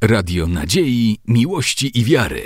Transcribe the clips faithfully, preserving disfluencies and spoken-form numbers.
Radio Nadziei, Miłości i Wiary.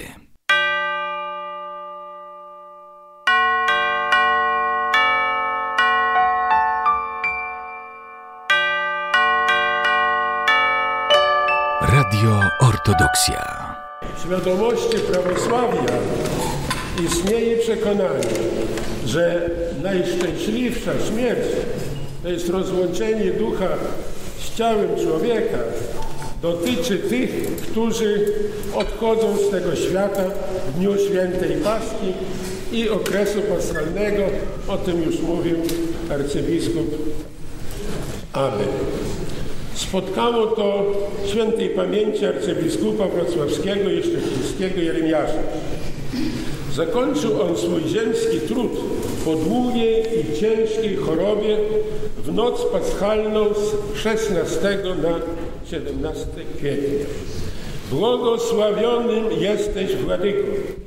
Radio Ortodoksja. W świadomości prawosławia istnieje przekonanie, że najszczęśliwsza śmierć to jest rozłączenie ducha z ciałem człowieka. Dotyczy tych, którzy odchodzą z tego świata w dniu świętej Paschy i okresu paschalnego. O tym już mówił arcybiskup Abel. Spotkało to świętej pamięci arcybiskupa wrocławskiego i szczecińskiego Jeremiasza. Zakończył on swój ziemski trud po długiej i ciężkiej chorobie w noc paschalną z szesnastego na siedemnastego kwietnia. Błogosławionym jesteś, Władyko.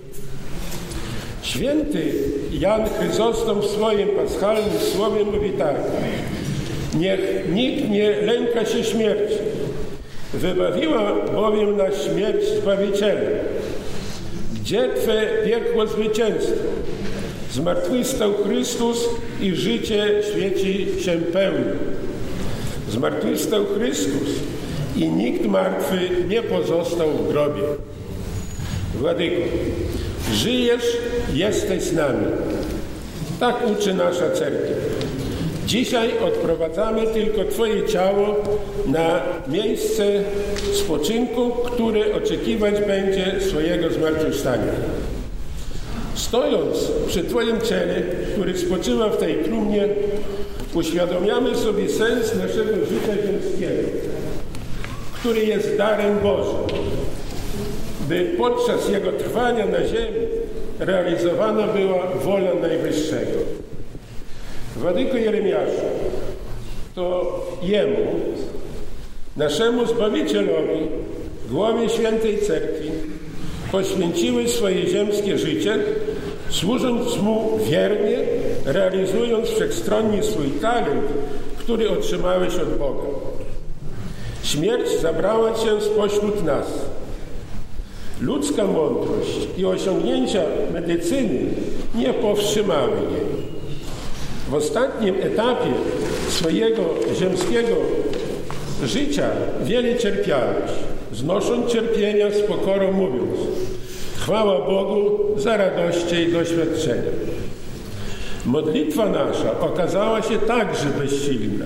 Święty Jan Chryzostom w swoim paschalnym słowie mówi tak: niech nikt nie lęka się śmierci, wybawiła bowiem na śmierć Zbawicielem. Gdzie Twe piekło zwycięstwo? Zmartwychwstał Chrystus i życie świeci się pełni. Zmartwychwstał Chrystus i nikt martwy nie pozostał w grobie. Władyko, żyjesz, jesteś z nami. Tak uczy nasza cerkiew. Dzisiaj odprowadzamy tylko Twoje ciało na miejsce spoczynku, które oczekiwać będzie swojego zmartwychwstania. Stojąc przy Twoim ciele, który spoczywa w tej trumnie, uświadamiamy sobie sens naszego życia ziemskiego, który jest darem Bożym, by podczas jego trwania na ziemi realizowana była wola Najwyższego. Władyko Jeremiaszu, to Jemu, naszemu Zbawicielowi, głowie Świętej Cerkwi, poświęciły swoje ziemskie życie, służąc Mu wiernie, realizując wszechstronnie swój talent, który otrzymałeś od Boga. Śmierć zabrała Cię spośród nas. Ludzka mądrość i osiągnięcia medycyny nie powstrzymały jej. W ostatnim etapie swojego ziemskiego życia wiele cierpiałeś, znosząc cierpienia z pokorą, mówiąc: chwała Bogu za radości i doświadczenia. Modlitwa nasza okazała się także bezsilna.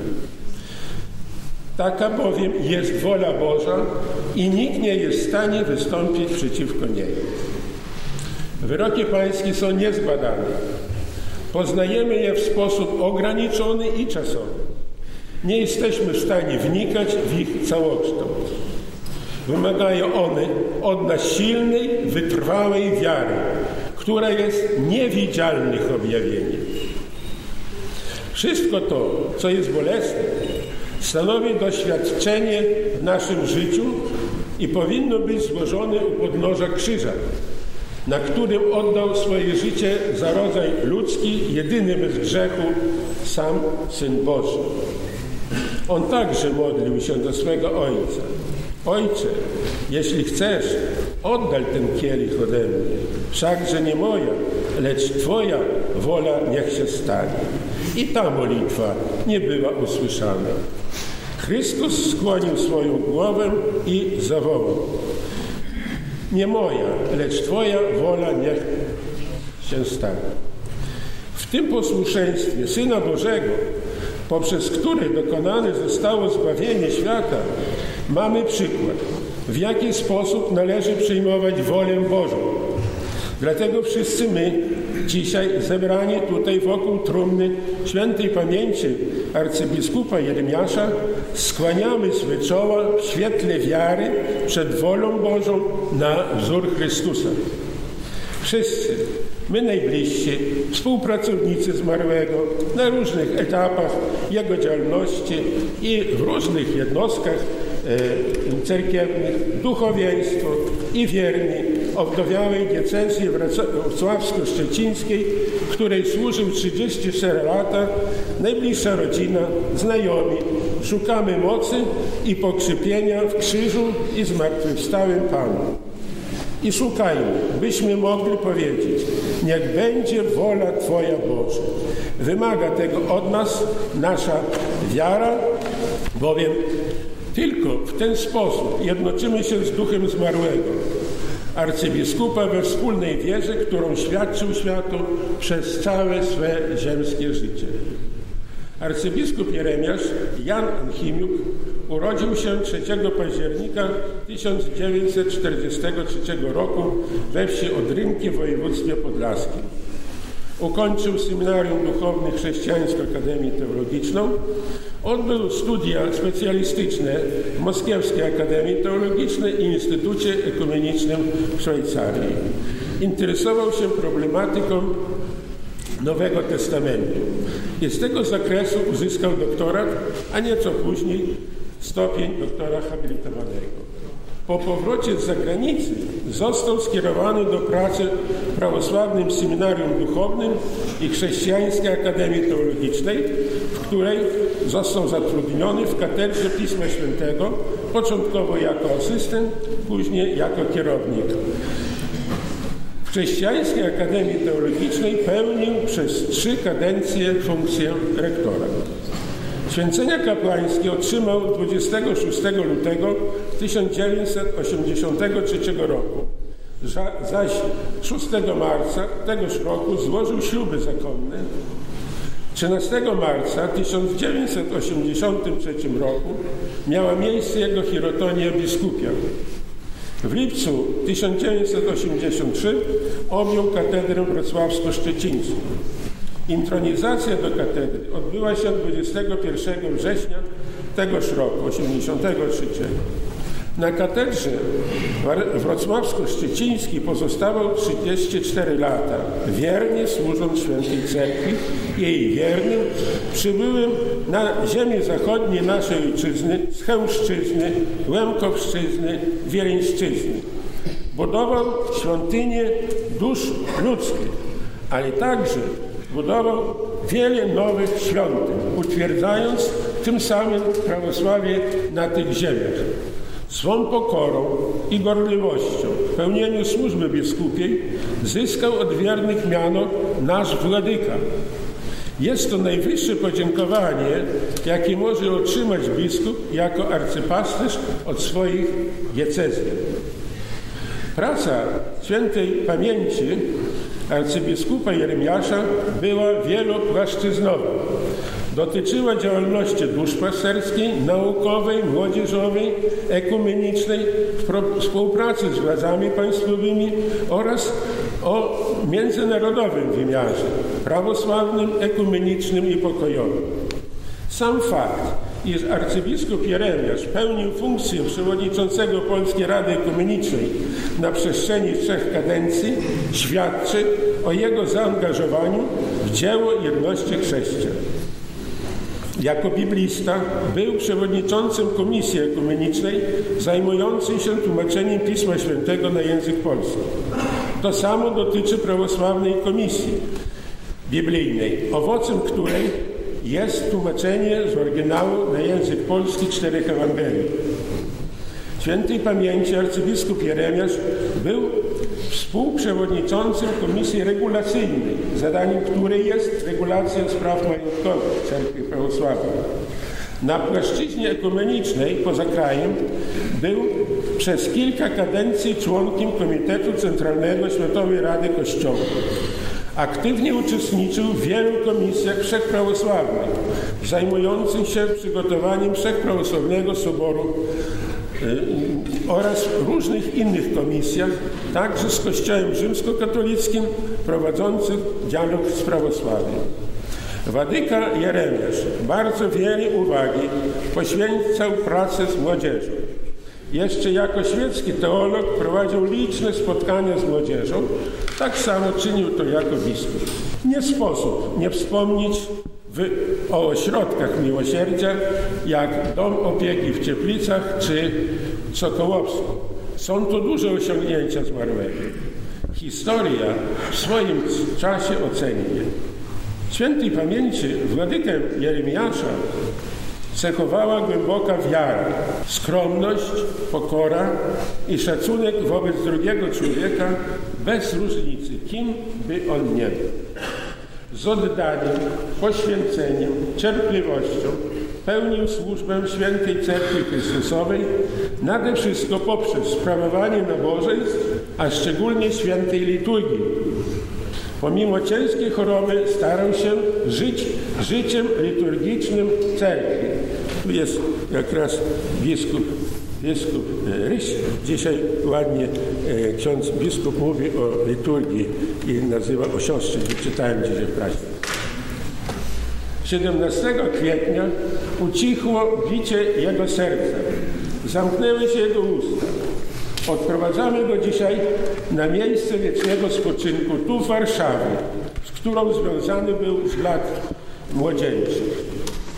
Taka bowiem jest wola Boża i nikt nie jest w stanie wystąpić przeciwko niej. Wyroki Pańskie są niezbadane. Poznajemy je w sposób ograniczony i czasowy. Nie jesteśmy w stanie wnikać w ich całokształt. Wymagają one od nas silnej, wytrwałej wiary, która jest niewidzialnych objawieniem. Wszystko to, co jest bolesne, stanowi doświadczenie w naszym życiu i powinno być złożone u podnóża krzyża, na którym oddał swoje życie za rodzaj ludzki, jedyny bez grzechu, sam Syn Boży. On także modlił się do swego Ojca: Ojcze, jeśli chcesz, oddal ten kielich ode mnie, wszakże nie moja, lecz Twoja wola niech się stanie. I ta modlitwa nie była usłyszana. Chrystus skłonił swoją głowę i zawołał: nie moja, lecz Twoja wola niech się stanie. W tym posłuszeństwie Syna Bożego, poprzez który dokonane zostało zbawienie świata, mamy przykład, w jaki sposób należy przyjmować wolę Bożą. Dlatego wszyscy my, dzisiaj zebrani tutaj wokół trumny świętej pamięci arcybiskupa Jeremiasza, skłaniamy swe czoła w świetle wiary przed wolą Bożą na wzór Chrystusa. Wszyscy, my najbliżsi, współpracownicy zmarłego na różnych etapach jego działalności i w różnych jednostkach e, cerkiewnych, duchowieństwo i wierni owdowiałej diecezji wrocławsko-szczecińskiej, której służył trzydzieści cztery lata, najbliższa rodzina, znajomi, szukamy mocy i pokrzepienia w krzyżu i zmartwychwstałym Panu. I szukajmy, byśmy mogli powiedzieć: niech będzie wola Twoja, Boże. Wymaga tego od nas nasza wiara, bowiem tylko w ten sposób jednoczymy się z Duchem Zmarłego, arcybiskupa we wspólnej wierze, którą świadczył światu przez całe swe ziemskie życie. Arcybiskup Jeremiasz Jan Anchimiuk urodził się trzeciego października tysiąc dziewięćset czterdziestego trzeciego roku we wsi Odrynki w województwie podlaskim. Ukończył Seminarium Duchowne Chrześcijańską Akademię Teologiczną. Odbył studia specjalistyczne w Moskiewskiej Akademii Teologicznej i Instytucie Ekumenicznym w Szwajcarii. Interesował się problematyką Nowego Testamentu i z tego zakresu uzyskał doktorat, a nieco później stopień doktora habilitowanego. Po powrocie z zagranicy został skierowany do pracy w Prawosławnym Seminarium Duchownym i Chrześcijańskiej Akademii Teologicznej, w której został zatrudniony w katedrze Pisma Świętego, początkowo jako asystent, później jako kierownik. W Chrześcijańskiej Akademii Teologicznej pełnił przez trzy kadencje funkcję rektora. Święcenia kapłańskie otrzymał dwudziestego szóstego lutego tysiąc dziewięćset osiemdziesiątego trzeciego roku, zaś szóstego marca tegoż roku złożył śluby zakonne. trzynastego marca tysiąc dziewięćset osiemdziesiątego trzeciego roku miała miejsce jego hirotonia biskupia. W lipcu tysiąc dziewięćset osiemdziesiątego trzeciego objął katedrę wrocławsko-szczecińską. Intronizacja do katedry odbyła się dwudziestego pierwszego września tegoż roku, osiemdziesiątego trzeciego. Na katedrze wrocławsko-szczecińskiej pozostawał trzydzieści cztery lata, wiernie służąc Świętej Cerkwi, jej wiernym, przybyłym na ziemię zachodnie naszej ojczyzny, z Chełmszczyzny, Łemkowszczyzny, Wileńszczyzny. Budował świątynię dusz ludzkich, ale także budował wiele nowych świątyń, utwierdzając tym samym prawosławie na tych ziemiach. Swą pokorą i gorliwością w pełnieniu służby biskupiej zyskał od wiernych miano nasz Władyka. Jest to najwyższe podziękowanie, jakie może otrzymać biskup jako arcypasterz od swoich diecezji. Praca świętej pamięci arcybiskupa Jeremiasza była wielopłaszczyznowa. Dotyczyła działalności duszpasterskiej, naukowej, młodzieżowej, ekumenicznej, współpracy z władzami państwowymi oraz o międzynarodowym wymiarze, prawosławnym, ekumenicznym i pokojowym. Sam fakt, iż arcybiskup Jeremiasz pełnił funkcję przewodniczącego Polskiej Rady Ekumenicznej na przestrzeni trzech kadencji, świadczy o jego zaangażowaniu w dzieło jedności chrześcijan. Jako biblista był przewodniczącym Komisji Ekumenicznej zajmującej się tłumaczeniem Pisma Świętego na język polski. To samo dotyczy Prawosławnej Komisji Biblijnej, owocem której jest tłumaczenie z oryginału na język polski czterech Ewangelii. Świętej pamięci arcybiskup Jeremiasz był współprzewodniczącym Komisji Regulacyjnej, zadaniem której jest regulacja spraw majątkowych Cerkwi Prawosławnej. Na płaszczyźnie ekumenicznej poza krajem był przez kilka kadencji członkiem Komitetu Centralnego Światowej Rady Kościołów. Aktywnie uczestniczył w wielu komisjach wszechprawosławnych zajmujących się przygotowaniem Wszechprawosławnego Soboru yy, oraz różnych innych komisjach, także z Kościołem rzymskokatolickim prowadzących dialog z prawosławiem. Władyka Jeremiasz bardzo wiele uwagi poświęcał pracy z młodzieżą. Jeszcze jako świecki teolog prowadził liczne spotkania z młodzieżą, tak samo czynił to jako biskup. Nie sposób nie wspomnieć w, o ośrodkach miłosierdzia, jak Dom Opieki w Cieplicach czy Sokołowsko. Są to duże osiągnięcia zmarłego. Historia w swoim czasie oceni je. Świętej pamięci Władykę Jeremiasza cechowała głęboka wiara, skromność, pokora i szacunek wobec drugiego człowieka bez różnicy, kim by on nie był. Z oddaniem, poświęceniem, cierpliwością pełnił służbę Świętej Cerkwi Chrystusowej, nade wszystko poprzez sprawowanie nabożeństw, a szczególnie świętej liturgii. Pomimo ciężkiej choroby starał się żyć życiem liturgicznym cerkwi. Tu jest jak raz biskup, biskup Ryś. Dzisiaj ładnie ksiądz biskup mówi o liturgii i nazywa o siostrze. Czytałem dzisiaj w prasie. siedemnastego kwietnia ucichło bicie jego serca. Zamknęły się jego usta. Odprowadzamy go dzisiaj na miejsce wiecznego spoczynku, tu w Warszawie, z którą związany był z lat młodzieńczych.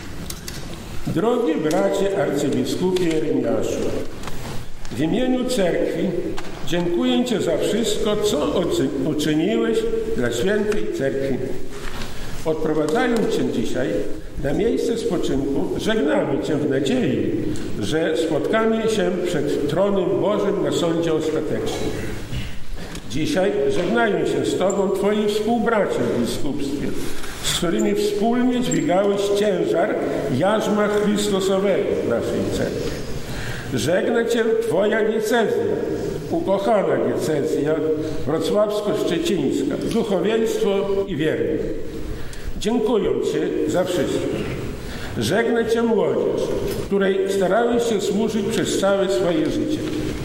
Drogi bracie arcybiskupie Jeremiaszu, w imieniu cerkwi dziękuję Ci za wszystko, co uczyniłeś dla Świętej Cerkwi. Odprowadzając Cię dzisiaj na miejsce spoczynku, żegnamy Cię w nadziei, że spotkamy się przed tronem Bożym na sądzie ostatecznym. Dzisiaj żegnają się z Tobą Twoi współbracia w biskupstwie, z którymi wspólnie dźwigałeś ciężar jarzma Chrystusowego w naszej cerkwi. Żegna Cię Twoja diecezja, ukochana diecezja wrocławsko-szczecińska, duchowieństwo i wierni. Dziękuję Ci za wszystko. Żegna Cię młodzież, której starałeś się służyć przez całe swoje życie.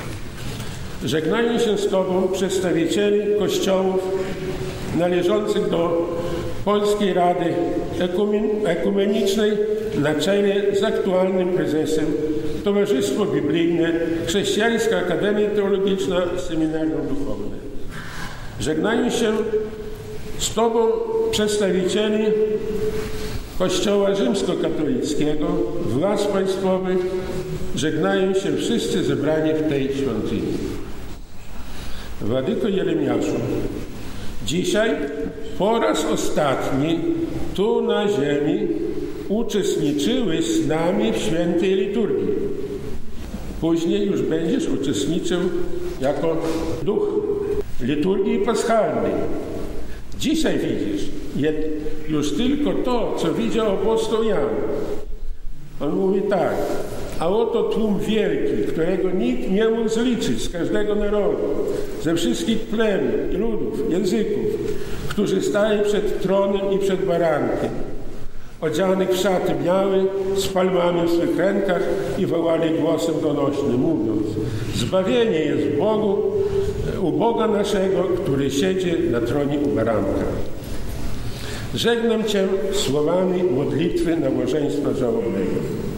Żegnają się z Tobą przedstawicieli kościołów należących do Polskiej Rady Ekumenicznej na czele z aktualnym prezesem Towarzystwo Biblijne, Chrześcijańska Akademia Teologiczna, Seminarium Duchowne. Żegnają się z Tobą przedstawicieli Kościoła Rzymskokatolickiego, władz państwowych. Żegnają się wszyscy zebrani w tej świątyni. Władyko Jeremiaszu, dzisiaj po raz ostatni tu na ziemi uczestniczyłeś z nami w świętej liturgii. Później już będziesz uczestniczył jako duch liturgii paschalnej. Dzisiaj widzisz już tylko to, co widział apostoł Jan. On mówi tak: a oto tłum wielki, którego nikt nie mógł zliczyć z każdego narodu, ze wszystkich plemion, ludów, języków, którzy stali przed tronem i przed barankiem, odzianych w szaty białe, z palmami w swych rękach i wołali głosem donośnym, mówiąc: zbawienie jest w Bogu, u Boga naszego, który siedzi na tronie u baranka. Żegnam Cię słowami modlitwy nabożeństwa żałobnego.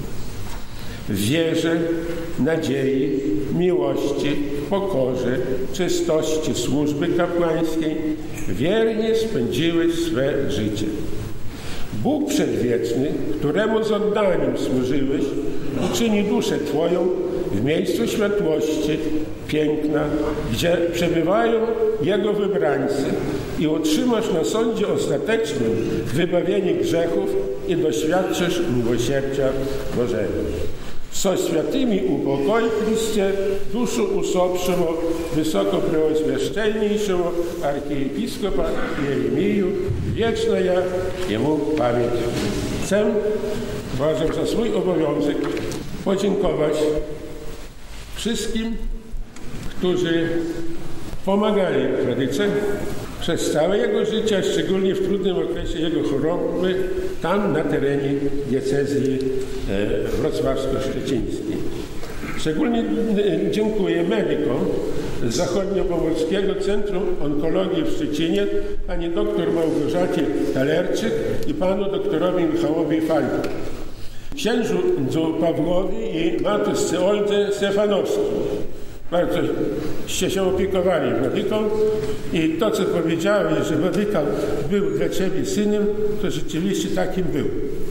W wierze, nadziei, miłości, pokorze, czystości służby kapłańskiej wiernie spędziłeś swe życie. Bóg Przedwieczny, któremu z oddaniem służyłeś, uczyni duszę Twoją w miejscu światłości, piękna, gdzie przebywają Jego wybrańcy i otrzymasz na sądzie ostatecznym wybawienie grzechów i doświadczysz miłosierdzia Bożego. Co świętymi upokoj Chryście duszę usobszemu wysoko preoswieszczenniejszemu archiepiskopa Jeremiju, wieczna ja Jemu pamięć. Chcę, uważam za swój obowiązek, podziękować wszystkim, którzy pomagali Władyce przez całe jego życie, szczególnie w trudnym okresie jego choroby, tam na terenie diecezji e, wrocławsko-szczecińskiej. Szczególnie dziękuję medykom z Zachodniopomorskiego Centrum Onkologii w Szczecinie, pani doktor Małgorzacie Talerczyk i panu doktorowi Michałowi Falku, księżu Pawłowi i matce Oldze Stefanowskiej. Bardzo się się opiekowali Władyką i to, co powiedziałeś, że Władyka był dla Ciebie synem, to rzeczywiście takim był.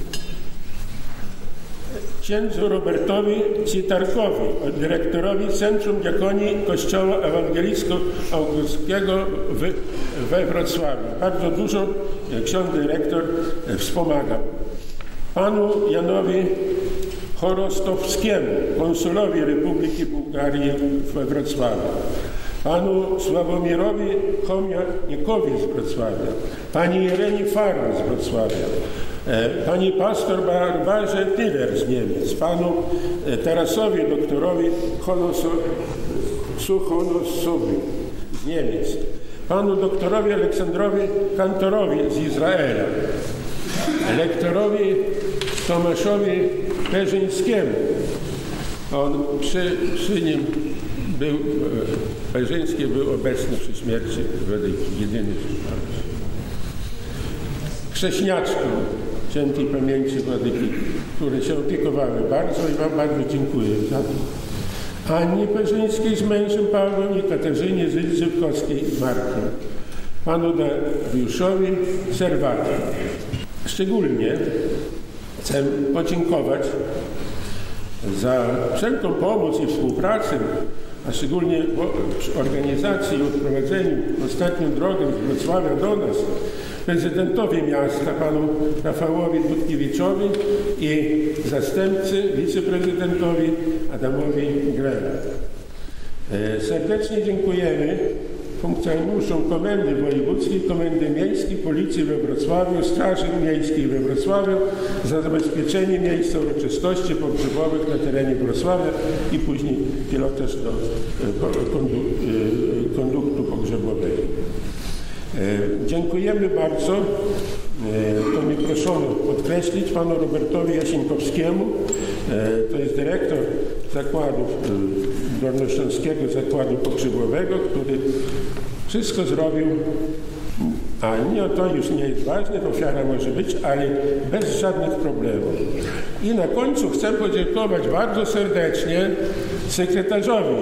Księdzu Robertowi Citarkowi, dyrektorowi Centrum Diakonii Kościoła Ewangelicko-Augustiego we Wrocławiu. Bardzo dużo ksiądz dyrektor wspomagał. Panu Janowi Chorostowskiemu, konsulowi Republiki Bułgarii we Wrocławiu, panu Sławomirowi Chomianikowi z Wrocławia, pani Irenie Farr z Wrocławia, pani pastor Barbarze Tiller z Niemiec, panu Tarasowi doktorowi Suchonosowi z Niemiec, panu doktorowi Aleksandrowi Kantorowi z Izraela, lektorowi Tomaszowi Perzyńskiemu. On przy, przy nim był, Perzyński był obecny przy śmierci Wadyki, jedyny chrześniaczkom świętej pamięci Wadyki, które się opiekowały bardzo i wam bardzo dziękuję za to. Annie Perzyńskiej z mężem Pawłem i Katarzynie Żydkowskiej z Markiem, panu Dariuszowi Serwatu. Szczególnie chcę podziękować za wszelką pomoc i współpracę, a szczególnie przy organizacji i odprowadzeniu ostatnią drogę z Wrocławia do nas, prezydentowi miasta, panu Rafałowi Dudkiewiczowi i zastępcy, wiceprezydentowi Adamowi Grela. Serdecznie dziękujemy funkcjonariuszom Komendy Wojewódzkiej, Komendy Miejskiej, Policji we Wrocławiu, Straży Miejskiej we Wrocławiu za zabezpieczenie miejsca uroczystości pogrzebowych na terenie Wrocławia i później pilotaż do konduktu pogrzebowego. Dziękujemy bardzo, to mi proszono podkreślić, panu Robertowi Jasienkowskiemu, to jest dyrektor zakładów Dolnośląskiego Zakładu Pogrzebowego, który wszystko zrobił, a nie, to już nie jest ważne, ofiara może być, ale bez żadnych problemów. I na końcu chcę podziękować bardzo serdecznie sekretarzowi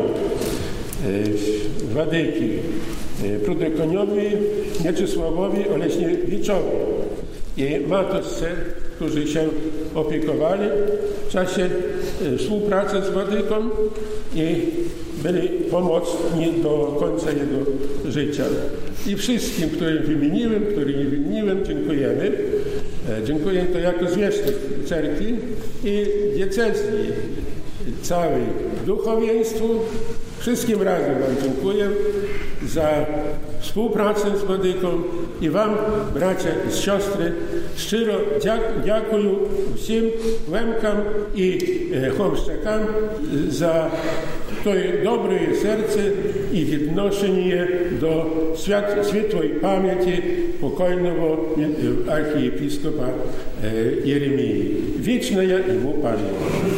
Wadyki, prodekaniowi Mieczysławowi Oleśniewiczowi i matce, którzy się opiekowali w czasie współpracy z Wadyką i byli pomocni do końca jego życia. I wszystkim, których wymieniłem, których nie wymieniłem, dziękujemy. Dziękuję to jako zwierzchnik cerkwi i diecezji, całej duchowieństwu. Wszystkim razem wam dziękuję za współpracę z Wadyką i wam, bracia i siostry, szczero dziękuję wszystkim Łemkam i Chomszczakam za to dobre serce i відношення do światłej pamięci pokojnego archiepiskopa Jeremii. Wieczna jemu pamięć.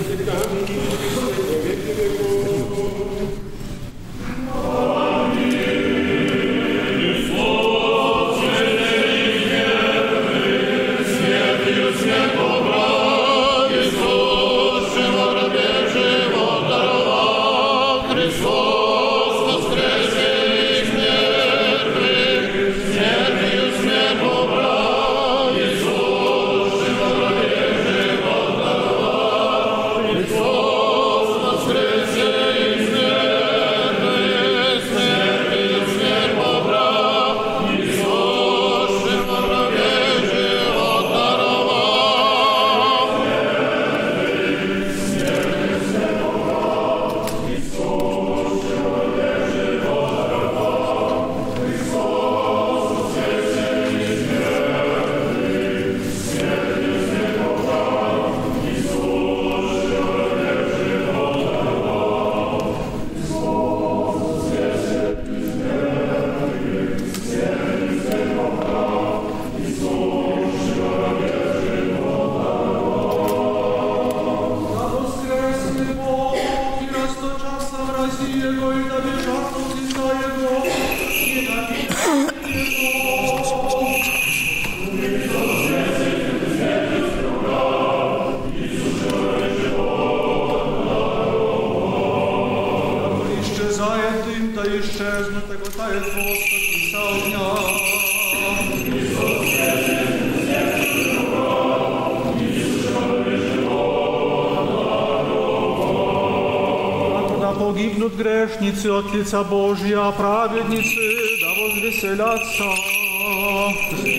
Погибнут грешницы от лица Божья, а праведницы да возвеселятся.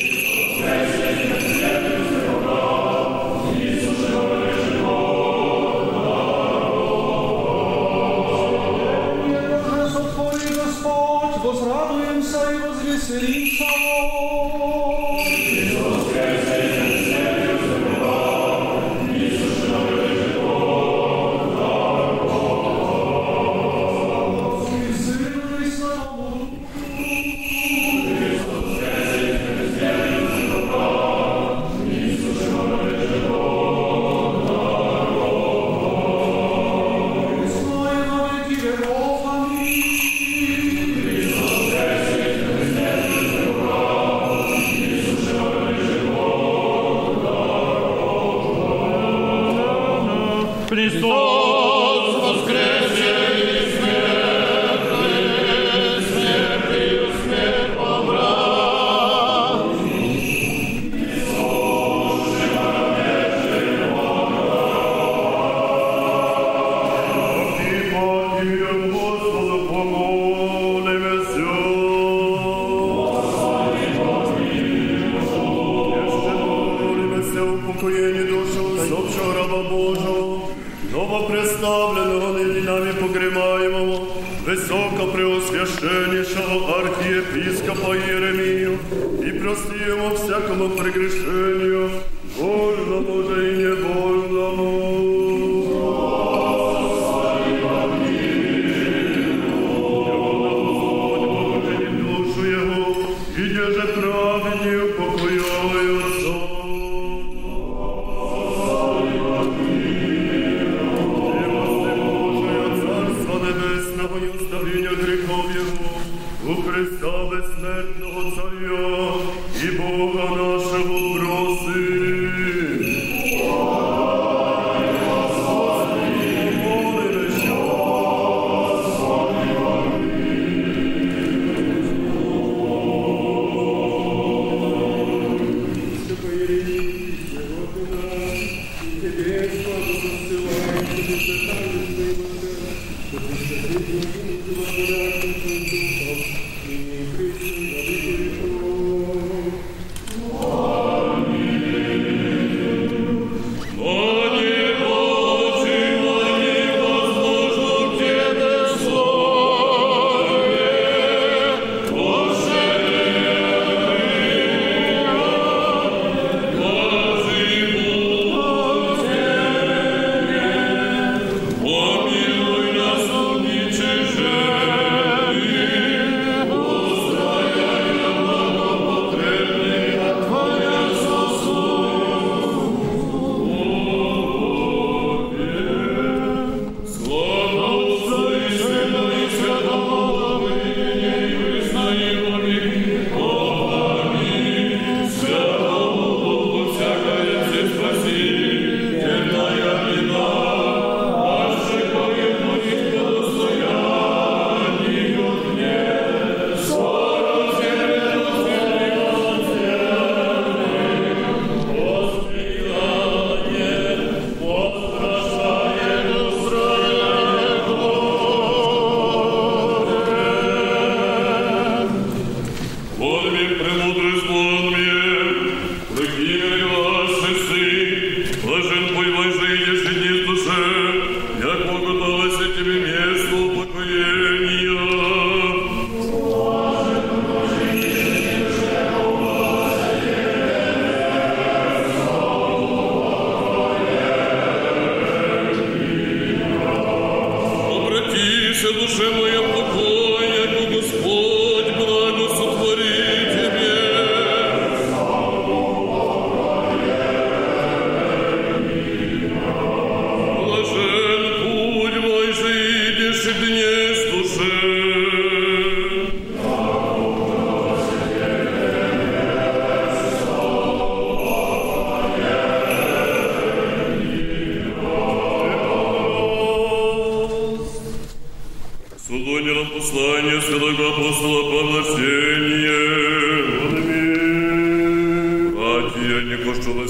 А возрадуемся и возвеселимся.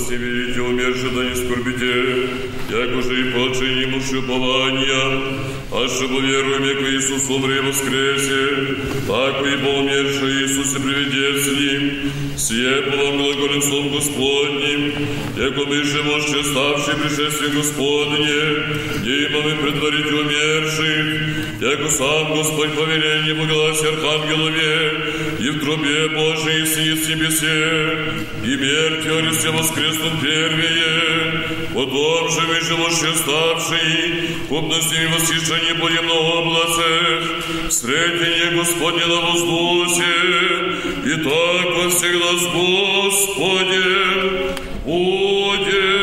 Як уже и почини муж упования, А чтобы веруем, яко Иисус умре и воскресе, так и по умершей Иисусе приведет с Ним, сие по вам глаголем Словом Господним, яко мы же можете ставшие пришествие Господне, не имаме предварить умерших, яко сам Господь повеление по гласе архангелове, и в трубе Божией сидит в небесе, и мертвые Христе воскреснут первые, потом же мы же можете ставшие, купно с ними восхищение будем на облацах, встретение Господне на воздухе, и так во всегда с Господем будем.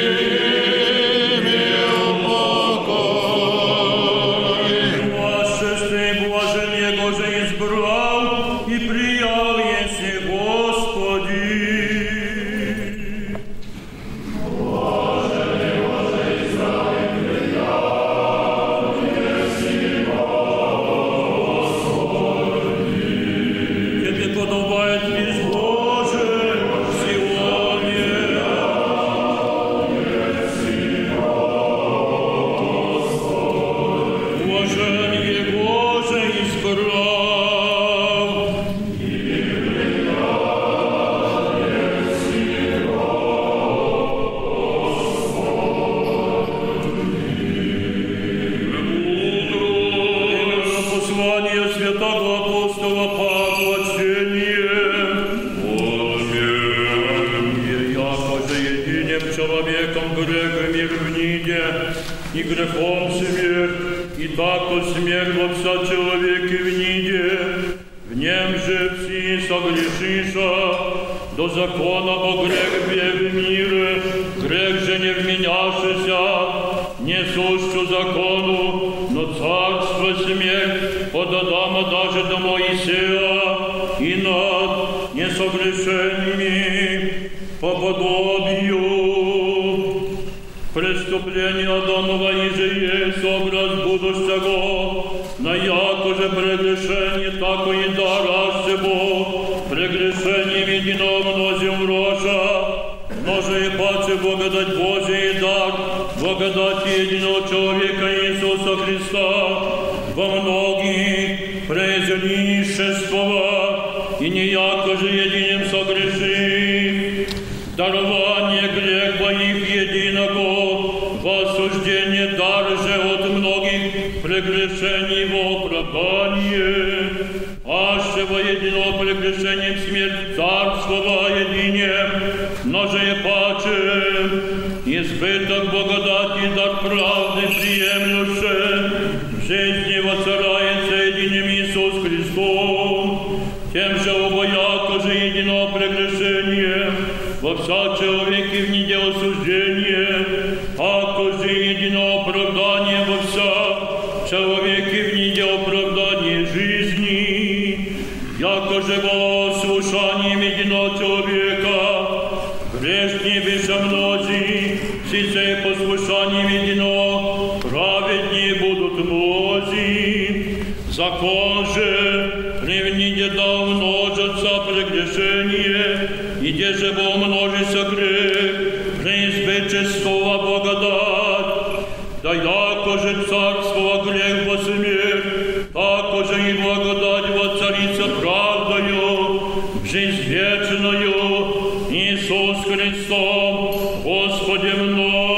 Ваше человеком грех и мир в ниде, и грехом смерть, и так-то смерть во вся человеке в ниде. В нем же все согрешиша, до закона по грех бе в мире, грех же не вменявшийся, не сущу закону, но царство смерть от Адама даже до Моисея, и над несогрешенными по подобию. Преступление Адамова иже есть образ будущего, но яко же прегрешение, тако и дараше Бог, прегрешением единого мнозим рожа, множе и паче благодать Божия и дар, благодать единого человека Иисуса Христа, во многих презреннейшества, и не яко же единым согрешив, дарование грех моих единого, во осуждение дар же от многих прегрешений во оправдание, аще во единого прегрешением смерть царство во едине, множе и паче, избыток благодати дар правды приемлюше, в жизни воцарается единым Иисус Христом, тем же обояко же единого прегрешения, во вся человеке в ниде осуждение, ако же единого оправдания во вся человеке в ниде оправдание жизни, яко же во слушанием единого человека, грешнее выше мнози, сисей послушанием единого, праведнее будут мнози, закон же в ниде да умножатся прегрешение, и где же во множится грех, преизбытчества благодать, да яко же царство грех во смерть, тако же и благодать воцарится правдою, в жизнь вечную, Иисус Христом, Господем нашим.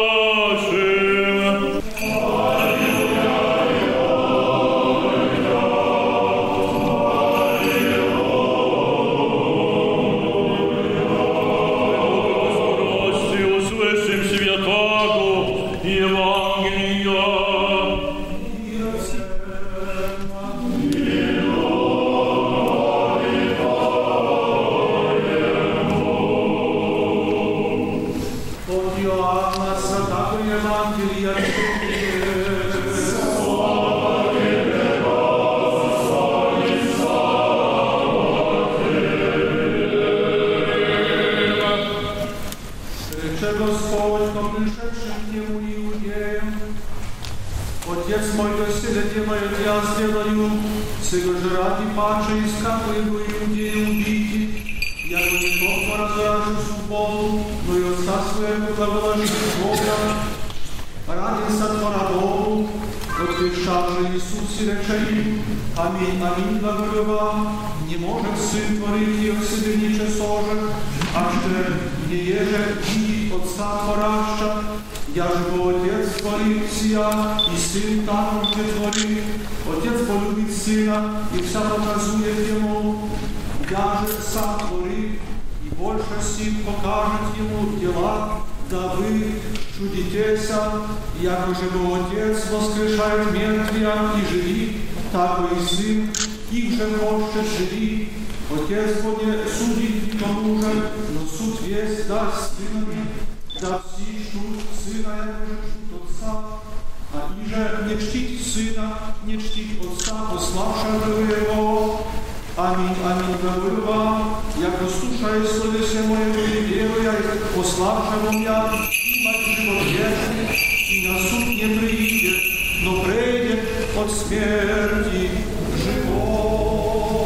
Аминь, аминь, благодарю вам. Не может сын творить и вседерниче соже, а что не еже видеть отца твораща, я же бы отец творит сия, и сын также творит. Отец полюбит сына, и вся показует ему. Я же сам творит, и больше сын покажет ему дела, да вы чудитеся, яко же бы отец воскрешает мертвия и живит, так и сын, их же хочет живи. Отец будет судить никому же, но суд весь даст сынові, да всі чтуть сына, яко же чтуть отца, а иже не чтить сына, не чтить отца, пославшего его. Аминь, аминь, говорю вам, яко слушай словесе моего и веруя, пославшего меня, имать живот вечный, и на суд не приидет, но придет от смерти живот.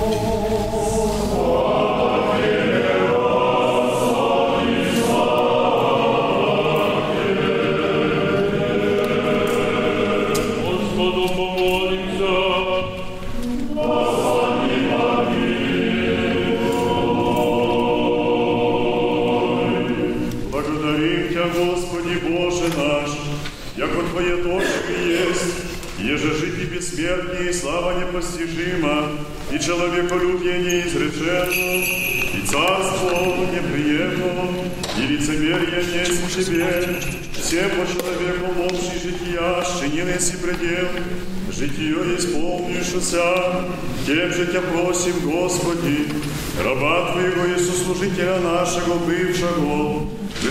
Господу помолимся. Благодарим Тебя, Господи Боже наш, яко Твое точка есть, еже жить и бессмертнее, и слава непостижима, и человеколюбие неизреченно, и царство неприемно, и лицемерие есть в тебе. Все по человеку общий жития, щенин есть и предел, житие исполнившееся, тем же тебя просим, Господи, раба Твоего Иисуслужителя нашего бывшего,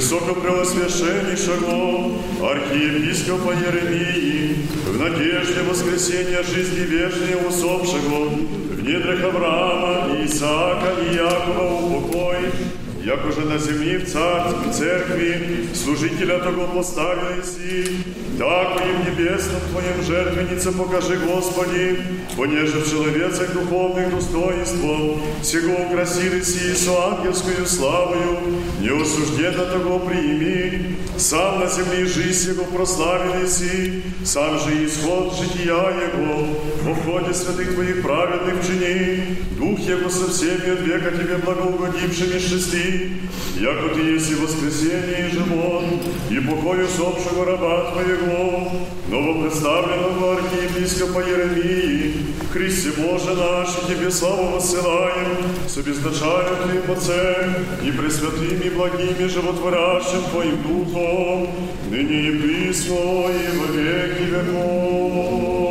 высокопреосвященнейшего архиепископа Еремии, в надежде воскресения жизни вечной усопшего, в недрах Авраама, Исаака и Якова упокой, як уже на земле в царстве, в церкви, служителя того поставили си, так и в небесном Твоем жертвеннице покажи, Господи, понеже в человецах духовных достоинством, всего украсили си со ангельскую славою, неосужденно того прими, сам на земле жизнь Его прославили си, сам же исход жития Его, во входе святых Твоих праведных чини, Дух Его со всеми от века Тебе благоугодившими шести, яко Ты есть и воскресение, и живот, и покой усопшего раба Твоего, новопредставленного архиепископа Еремии, Христе Боже наш, и Тебе славу воссылаем, с обезначаем Твоим Отцем, и пресвятым, и благим, и животворящим Твоим Духом, ныне и присно, и во веки веков.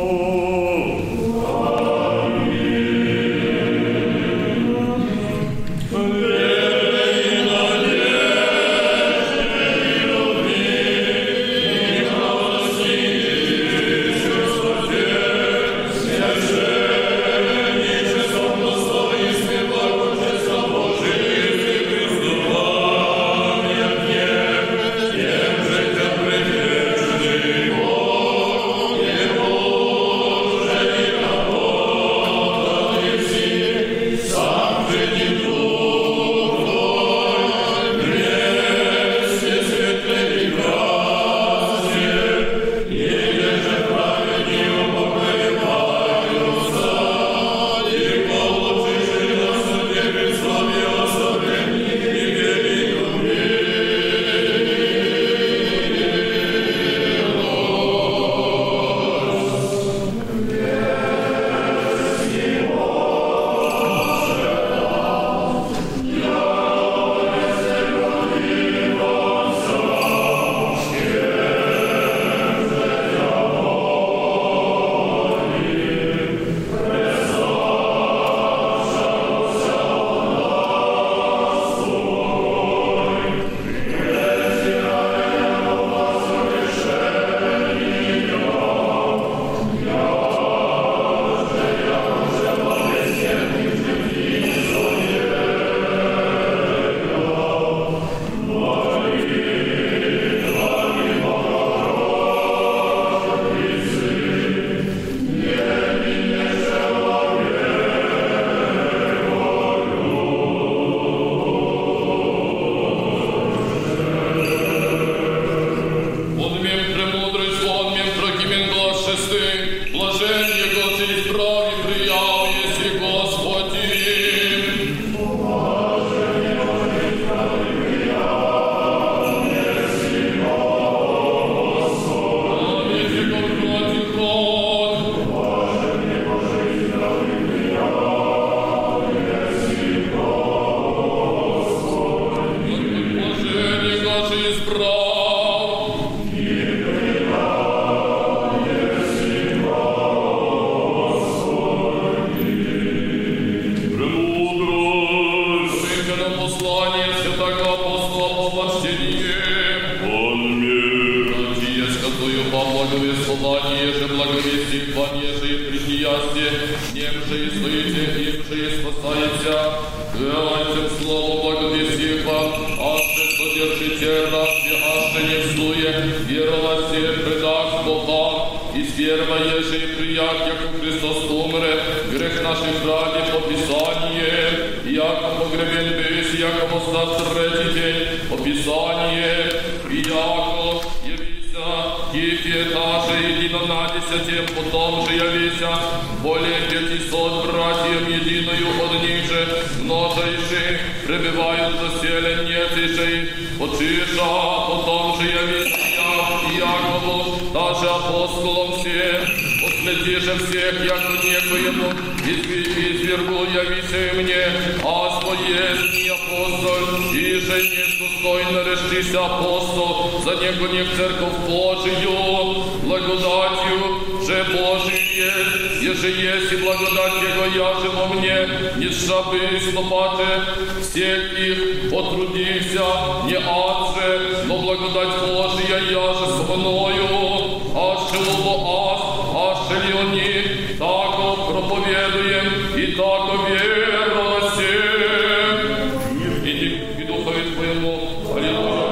Пребывают заселеннецишей, отчиша, потом же явися, и Якову, даже апостолам всем, посвяти же всех, яко некоему, извергу явися мне, аство есть не апостол, и же недостойно решися апостол, за него не в церковь Божию, благодатью же Божию есть, еже есть и благодать Его яже во мне, не шабы стопате, всех их потрудился, не ад же, но благодать Божия яже со мною, аще лово ад, аще ли они, тако проповедуем и тако верно всем. Иди и духове Твоему, аллилуйя.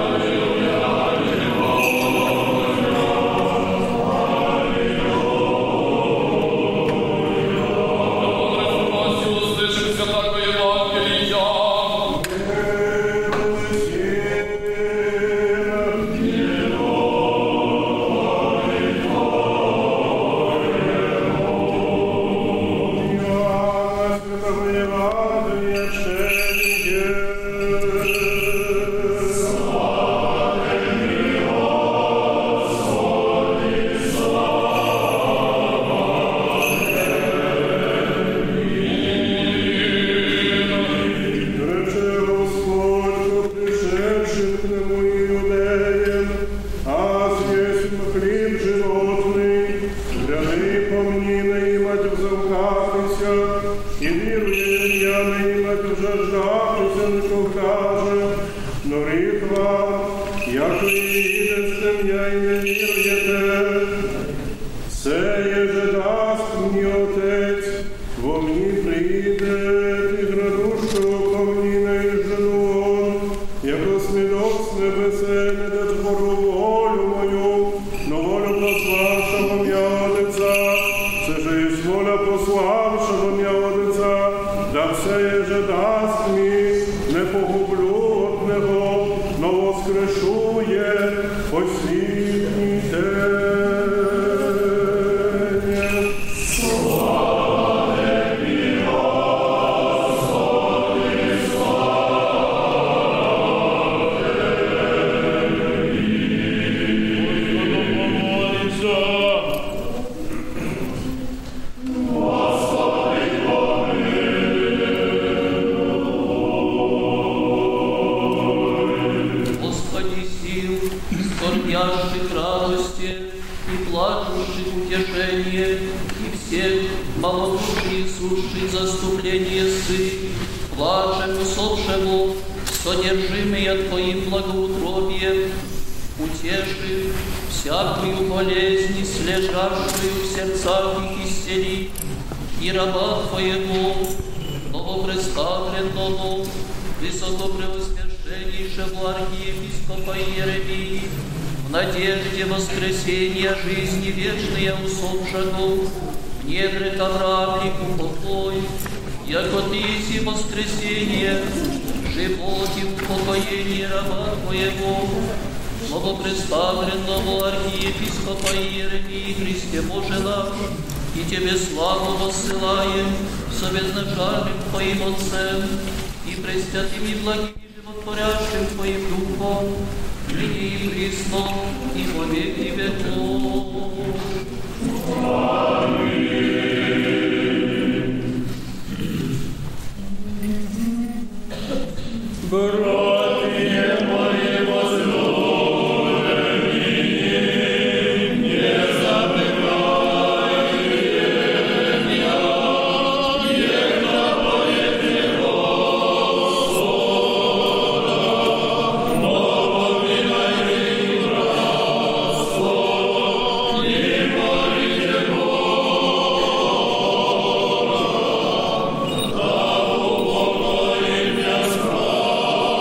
Новопредставленному архиепископа Иеремии Христе Боже наш, и Тебе славу воссылаем со безначальным Твоим Отцем и пресвятым и благим и животворящим Твоим Духом, ныне и присно, и во веки веков. Братья мои возлюбленные, не забывайте меня, егда поете Господа, но поминайте и братство, и молите Бога, да упокоит меня справа.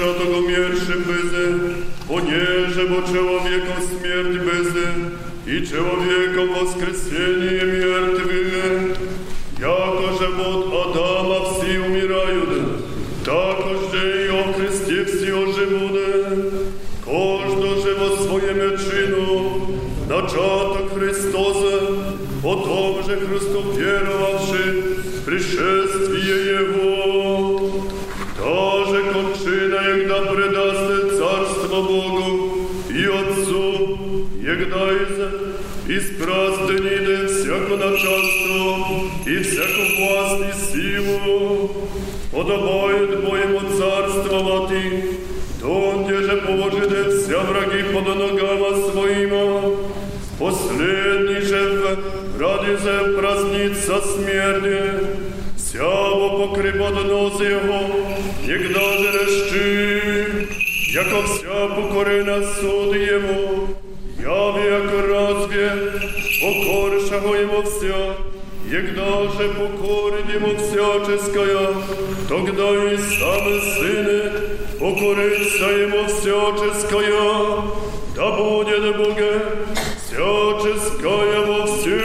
початок умершим безе, понеже бо человеком смерть безе, и человеком воскресение мертвых. Яко же от Адама все умирают, такоже и о Христе все оживут. Кожно же во своем чину, начаток Христоса, потом же Христу веровавши, пришествие Его. Даже кончина, егда предаст Царство Богу и Отцу, егда из, из праздниды всяко начальство и всяку власть и силу, подобает Моему царствовати, донде же положите вся враги под ногама своима. Последний же ради же праздница смерти, сяво покрепот нос его, нигда же реши, яко вся покорена суд ему, яви яко разве покоршего ему вся, егда же покорит ему всяческая, тогда и сам Сын покорится ему всяческая, да будет Боге всяческая во всем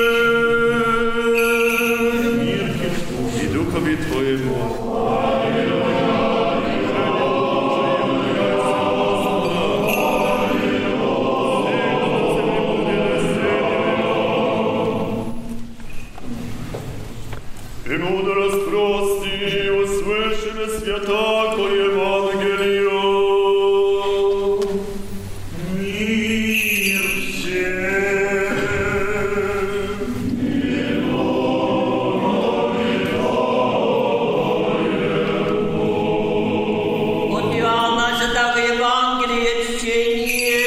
и Духови Твоему. И мудрость прости, услышали святако Евангелие. Мир всем. От Иоанна святаго Евангелие чтение.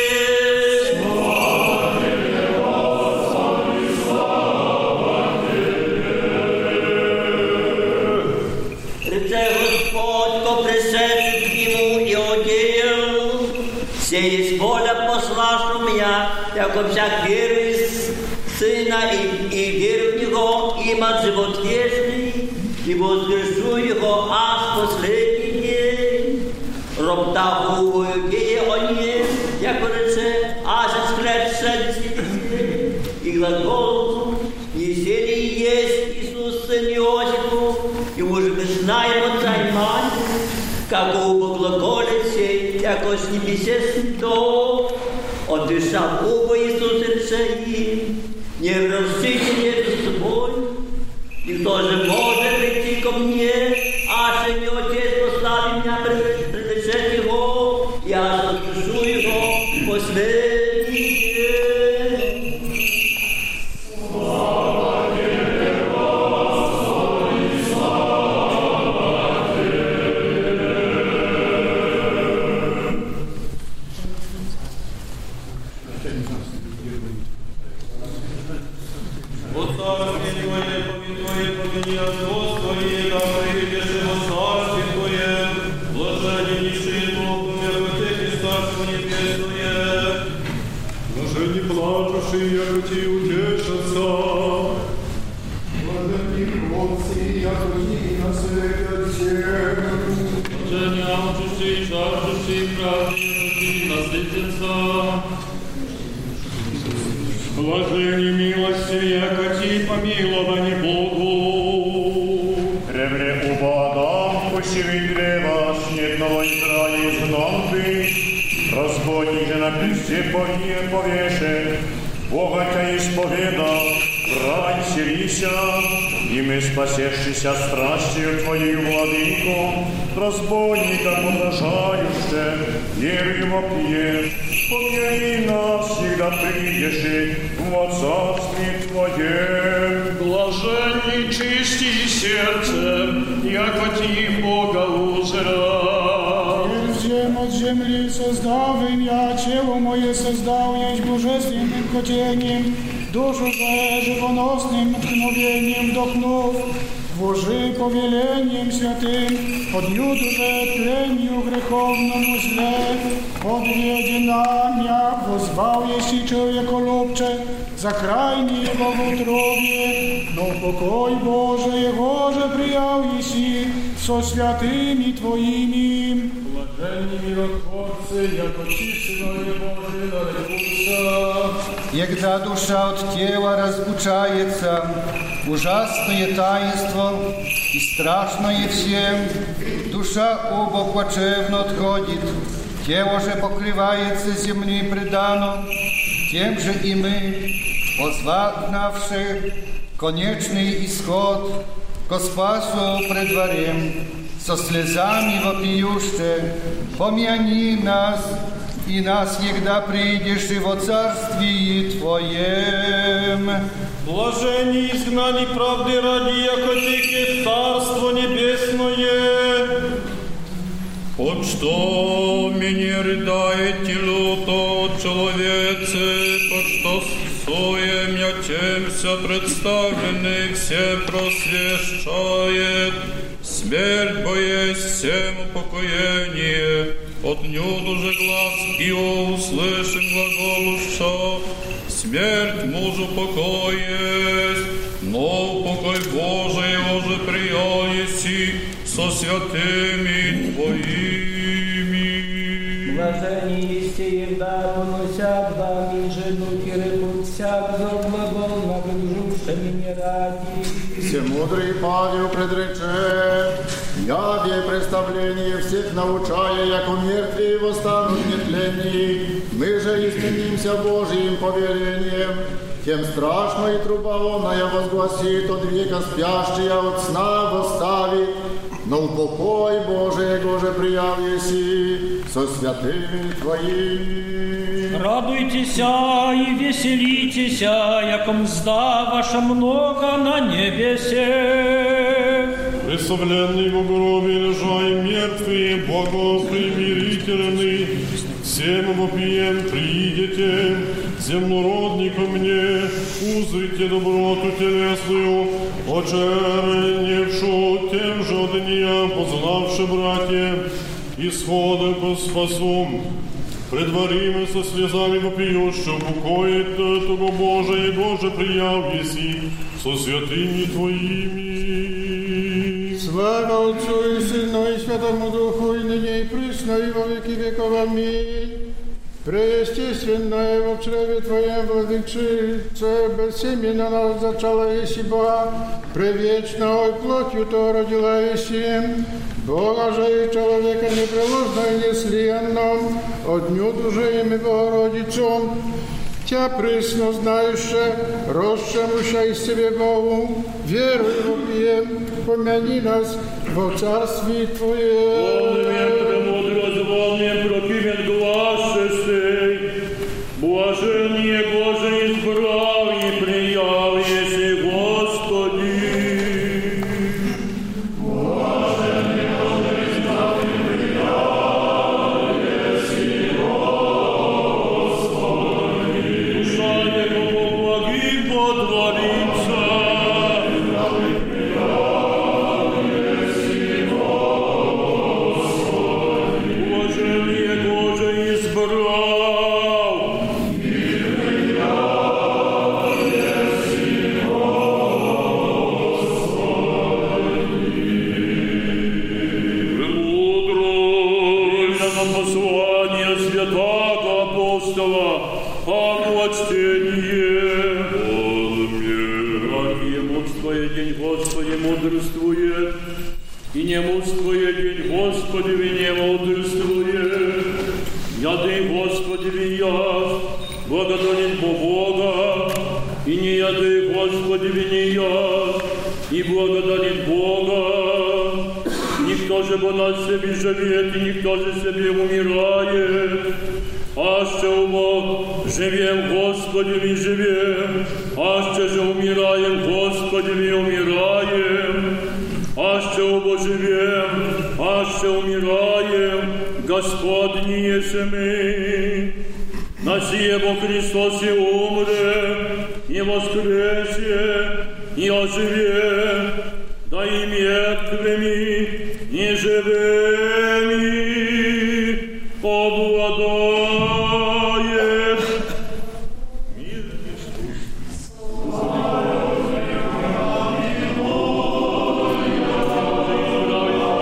Сей есть воля пославшего меня, яко всяк верует в Сына и, и веру в Него, имат живот вечный, и воскрешу Его аж последний день. Роптав у Иудеи о ней, яко рече, аж склечься и глагол, не ли есть Иисус Сын Иосифу, и может быть знаем Отца и Мать, како глаголит сей, яко с небесе свято, отдышав оба Иисус рече им, не вращите между собой, никто же может прийти ко мне, аж и Отец послал меня предрешить Его, я воскрешу Его последний день. Блажение милости, яко ти помилование Богу. Древле убадам, пущевый древа, снетного Израиля знал ты, разбойник же на кресте Богие повешен, Бога тебя исповедал, рай селися, и мы, спасешься страстью Твоей, Владыко, разбойника подражающе, верою вопье, помяни нас, всегда придешь во царстве Твоем. Блаженный чисти сердцем, яко ти Бога узра. Зем от земли создал я, чело мое создал, есть божественным хотением, душу же живоносным ткновением вдохнув, Божи повелением святым, от юду же тленью греховному зле, подведена мя, возвал еси человеколюбче, за крайние во в утробе, но покой Божий, его же приял еси, со святыми Твоими. Блаженні миротворцы, яко чистое Божие нарекутся. Егда душа от тела разлучается, ужасное таинство и страшное всем, душа оба плачевно отходит, тело же покрывается земли предано, тем же и мы, возвагнавши конечный исход, ко спасу предварим, со слезами вопиюще, помяни нас, и нас егда придешь и во царствии Твоем. Блаженни изгнани правды ради, яко Тихе Царство Небесное. От что мне рыдаете люто, человецы, под что соем я темся представленных все просвещает, смерть боясь всем упокоение, от нюду же глаз его услышим глаголуща, смерть мужу покоесть, но упокой Божий его же прияеси со святыми Твоими. Блажени есте егда поносят вам и жену кирекут всяк за глагол нагружувши меня ради. Всемудрый Павел предрече, яве представление всех научая, яко мертвые восстанут нетленней, мы же изменимся Божьим повелением, тем страшно и труба онная возгласит от века спящая от сна восставит, но упокой Божий Боже прияв еси со святыми Твоими. Радуйтеся и веселитеся, яко мзда ваша много на небесе. Пресовленный в гробе лежай мертвые, богопримирительный, всем вопием придете, земнородни ко мне, узрите доброту телесную, очерневшу тем же дня, познавши братья, исхода по спасу, предваримы со слезами вопиющим, укоит того Божия, и Боже прияв еси со святыми Твоими. Слава Отцу и Сыну и Святому Духу, и ныне и присно, и во веки веков. Аминь. Преестественное во чреве Твоем, Владычице, бессеменно нас зачала еси Бога, превечной плотью То родила еси, Бога же и человека непреложно и неслиянно, от дню дужием и Богородицу, Тя присно знающая, росшемуща из себе Богу, веруй в Бие, помяни нас во царстве Твоем. Волнуем премудрость, волнуем прокимен глаз шестый, блаженнее Боже избрал и прияв еси Господи. Мудрствует, и не мудрствует день Господи, не мудрствует. Яды Господи вияв, благодолен по Бога, и не яды Господи вияв, и благодолен Бога. Никто же по нас себе живет, и никто же себе умирает. Аще омо живем, Господи, ми живем, аще же умираем, Господи, ми умираем, аще омо живем, аще умираем, Господни есе мы. На сие бо Христос и умре, и воскресе, и оживе, да и мертвыми, и живыми обладает. Мир Христос. Слава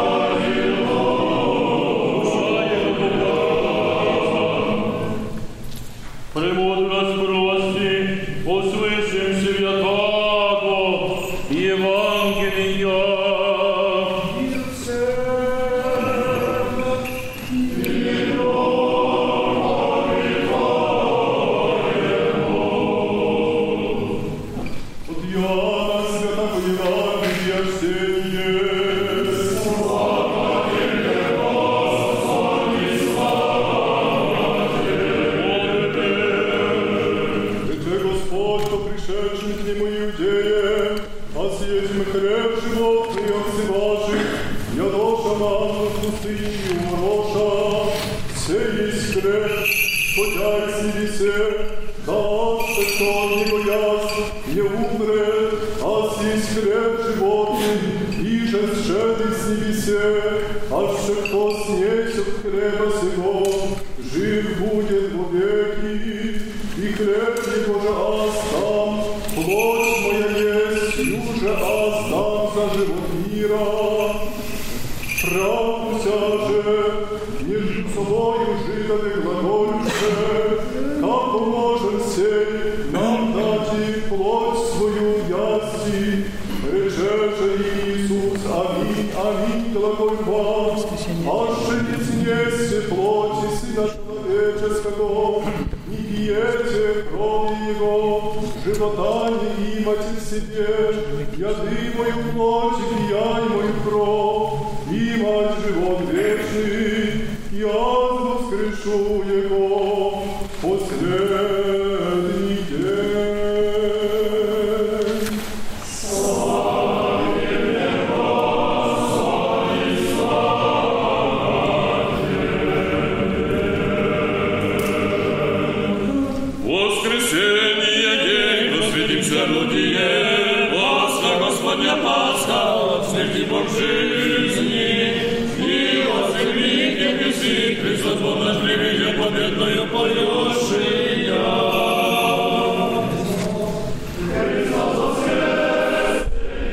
Ядоша нам в пустыне уроша, все есть хлеб, хотя и сивисе, да, что не боясь, не умре, а сись хлеб животный, и же сшедый сивисе, а что кто снесет хлеба сего, жив будет вовеки, и хлеб его же остам, плоть моя есть, юже остам за живот мира. Правдуся же, между собою житовы глаголюше, как поможем сей нам дати плоть свою ясти, рече же Иисус, аминь, аминь, глаголь вам, аше не снесте плоти Сына Человеческого, не пьете крови Его, живота не имате в себе, яды мою плоть, пияй мою кровь, имать живот вечный, я воскрешу Его последний день. Воскресенье день, посвятимся людие, Пасха Господня Пасха, от смерти Бог жизни, и от земли небеси, Христос Бог наш приведет победною полюшия. Христос воскрес,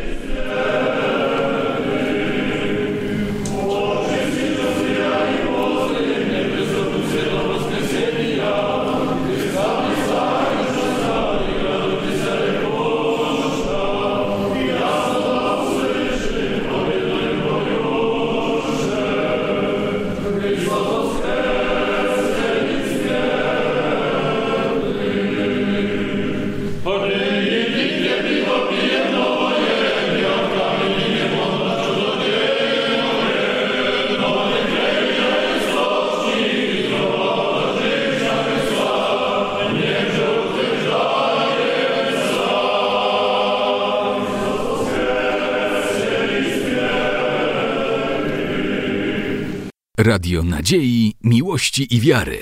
Radio Nadziei, Miłości i Wiary.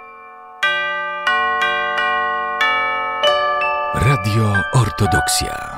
Radio Ortodoksja.